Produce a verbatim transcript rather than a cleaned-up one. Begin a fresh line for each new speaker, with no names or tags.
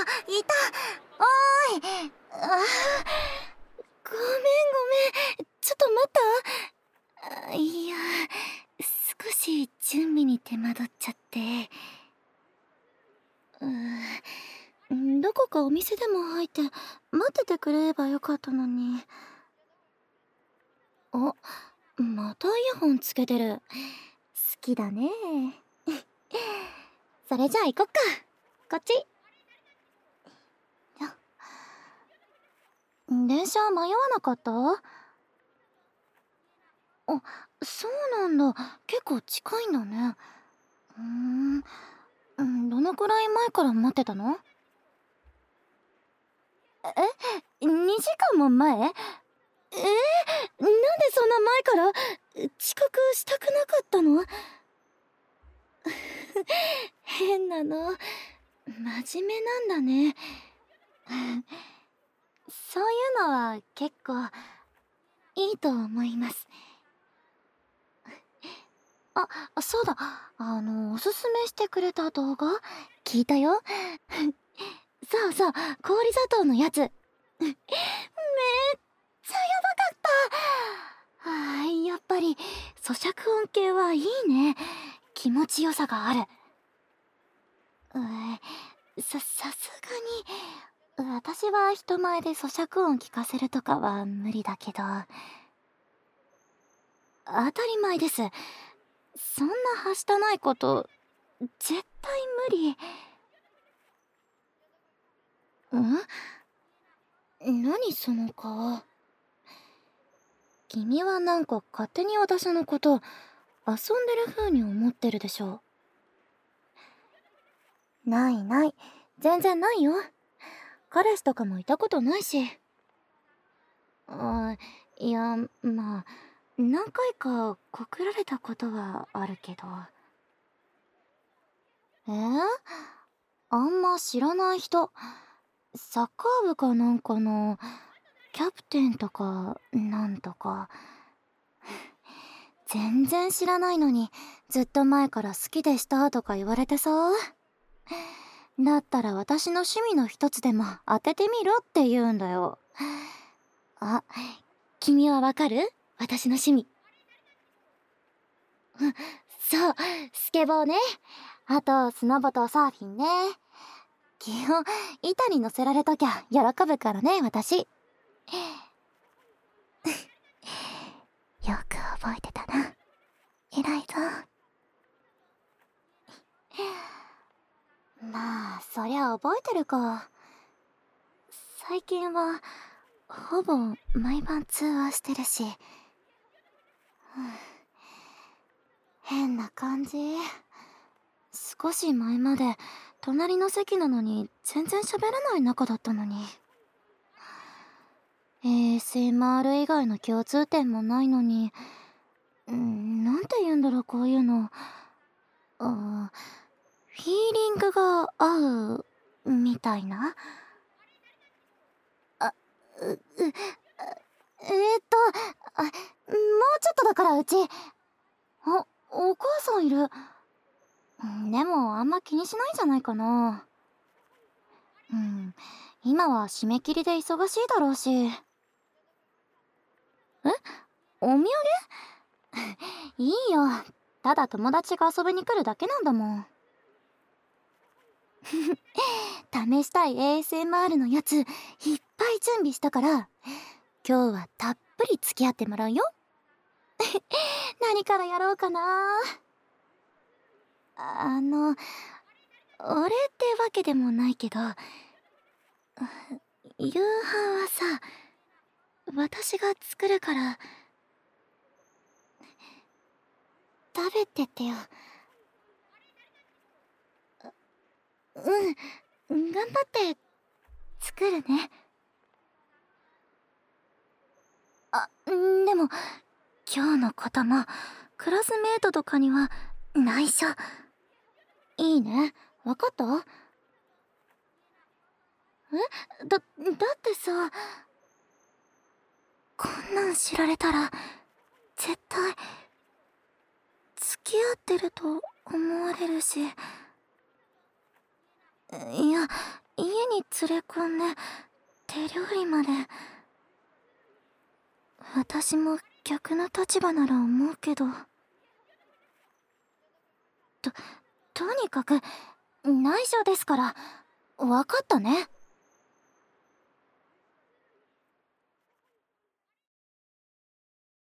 いた。おーい。あー、ごめんごめん。ちょっと待った。あ、いや、少し準備に手間取っちゃって。うーん、どこかお店でも入って待っててくれればよかったのに。あ、またイヤホンつけてる。好きだね。それじゃあ行こっか。こっち。電車迷わなかった？あ、そうなんだ。結構近いんだね。うーん。うん、どのくらい前から待ってたの？え？ に 時間も前？えー、なんでそんな前から遅刻したくなかったの？変なの。真面目なんだね。そういうのは結構いいと思います。あ、そうだ。あの、おすすめしてくれた動画聞いたよ。そうそう、氷砂糖のやつ。めっちゃやばかった。あー、やっぱり咀嚼音系はいいね。気持ちよさがある。うー、さ、さすがに、私は人前で咀嚼音聞かせるとかは無理だけど。当たり前です。そんなはしたないこと、絶対無理。ん？何その顔。君はなんか勝手に私のこと遊んでる風に思ってるでしょ。ないない、全然ないよ。彼氏とかもいたことないし。あ、いや、まあ何回か告られたことはあるけど。えー、あんま知らない人。サッカー部かなんかのキャプテンとかなんとか。全然知らないのにずっと前から好きでしたとか言われてさ。だったら私の趣味の一つでも当ててみろって言うんだよ。あ、君はわかる？私の趣味。そう、スケボーね。あとスノボとサーフィンね。基本板に乗せられときゃ喜ぶからね、私。よく覚えてたな。偉いぞ。まあそりゃ覚えてるか。最近はほぼ毎晩通話してるし。変な感じ。少し前まで隣の席なのに全然喋らない仲だったのに。 エーエスエムアール 以外の共通点もないのに、んなんて言うんだろう、こういうの。あ、フィーリングが合うみたいな。あ、う、う、えーっとあ、もうちょっとだからうち。あ、お母さんいる。でもあんま気にしないんじゃないかな。うん、今は締め切りで忙しいだろうし。え？お土産？いいよ、ただ友達が遊びに来るだけなんだもん。試したい エーエスエムアール のやついっぱい準備したから、今日はたっぷり付き合ってもらうよ。何からやろうかな。あの、俺ってわけでもないけど、夕飯はさ、私が作るから食べてってよ。うん、頑張って作るね。あ、でも今日のこともクラスメートとかには内緒。いいね、わかった？え？だ、だってさ、こんなん知られたら絶対付き合ってると思われるし。いや、 家に連れ込んで手料理まで。私も逆の立場なら思うけど。ととにかく内緒ですから。分かったね。